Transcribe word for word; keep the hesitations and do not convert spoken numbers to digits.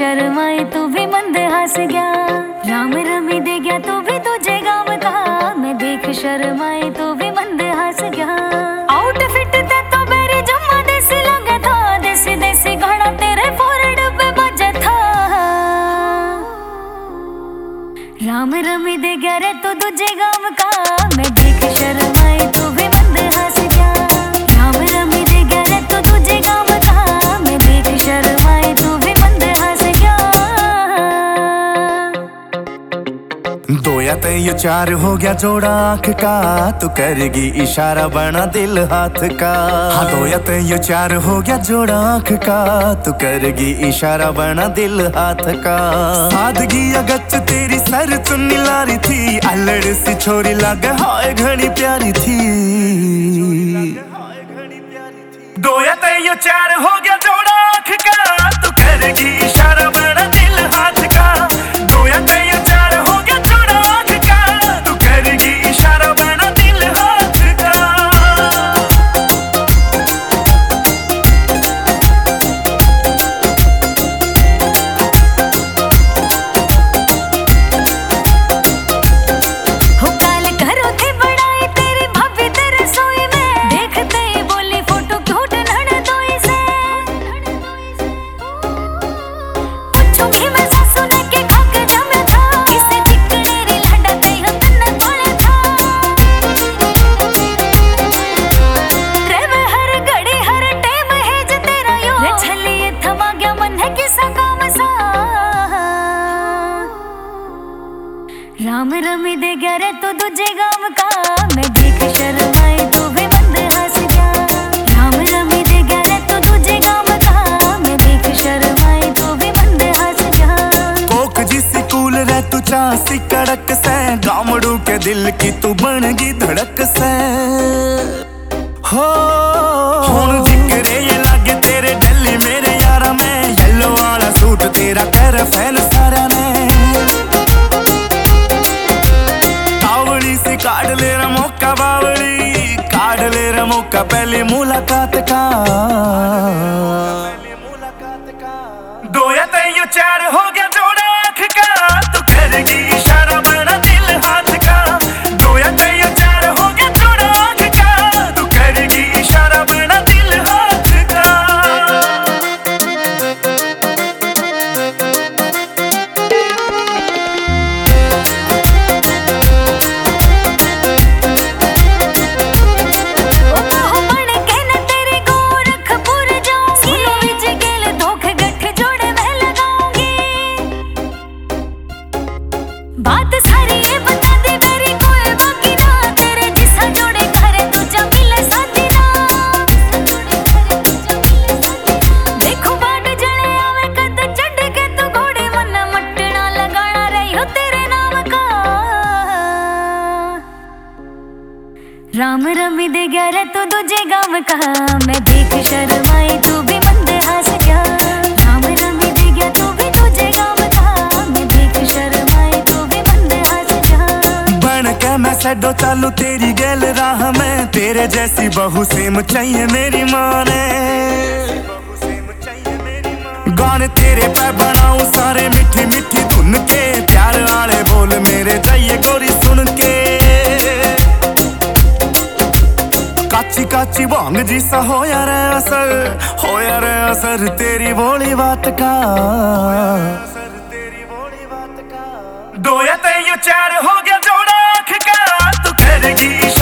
शर्माई तू भी मंद हंस गया, राम रमी दे गया तू भी तुझे गाँव का। मैं देख शर्माई तू भी मंद हंस गया। आउटफिट ते तो मेरी जम्मा देसी लगे था, देसी देसी गाना तेरे फोरड पे बजे था। राम रमी दे गया रे तू तुझे गाँव का, मैं देख शर्माई तू भी मंद हंस गया। राम रमी दे गया रे तू तुझे गाँव का, मैं देख शर्माई तू भी मंद हंस गया। दो या तय चार हो गया जोड़ा आँख का, तू करेगी इशारा बना दिल हाथ का। हाँ दो या तय चार हो गया जोड़ा आँख का, तू करेगी इशारा बना दिल हाथ का। सादगी अगच तेरी सर चुन्नी लारी थी, अल्लड़ सी छोरी लग हाय घनी प्यारी थी। दो या तय चार हो गया जोड़ा आँख का, तू करेगी इशारा बना दिल हाथ का। दो या तय चार हो गया जोड़ा आँख का, तू करेगी इशारा बना दिल हाथ का। हो काल करो थे बड़ाई तेरी भाभी तेरे सोई में, देखते ही बोली फोटो क्यूट ननदोई से। पूछूंगी मैं सासू ने के खाक जमे था, इसे चिकने री लाडा ते हो तन्ना तोले था। रे हर घड़ी हर टाइम है जे तेरा यो, रे छलिए थमा गया मन है किसा काम सा। राम रमी दे गया रे तू तुझे गाँव का, मैं देख शर्माई तू भी मंद हंस गया। राम रमी दे गया रे तू तुझे गाँव का, मैं देख शर्माई तू भी मंद हंस गया। कोक जिसी कूल रे तू चासी कड़क से, गामड़ू के दिल की तू बनगी धड़क से। हो हुण जिक्रे ये लागे तेरे दिल्ली मेरे यारा में, येलो वाला सूट तेरा कर फैन सारा ने। कावड़ी से काट ले रा मौका बावड़ी, काट ले रा मौका पहली मुलाकात का। दो या तय चार हो गया जोड़ा आँख का, तू करेगी इशारा बना दिल हाथ का। दो या तय चार हो गया जोड़ा आँख का, तू करेगी इशारा बना दिल हाथ का। ओ बाहु बन के न तेरे गोरखपुर जाऊंगी, विज गेल धोखे गठ जोड़े मैं लगाऊंगी। बात सारी ये बता दे मेरी कोई बाकी ना, तेरे जिसा जोड़े करे तुझा मिले साथी ना। देखो बाट जले आवे कद चढ़ के तू घोड़े, मन मटना लगाना रही हो तेरे नाम का। राम रमी दे गया रे तू तुझे गाँव का, मैं देख शर्माई तू भी मंद हंस गया। राम रमी दे गया तू भी तुझे गाँव का, मैं देख शर्माई तू भी मंद हंस गया। बन के मैं सडो चालू तेरी गैल राह में, तेरे जैसी बहू सेम चाहिए मेरी माँ ने। गाने तेरे पे बनाऊं सारे मिठी मिठी धुन के, प्यार वाले बोल मेरे जाइए गोरी सुन के। काची काची भांग जिसा होया रे असर, होया रे असर तेरी बोली बात का। दो या तय चार हो गया जोड़ा आँख का, तू करेगी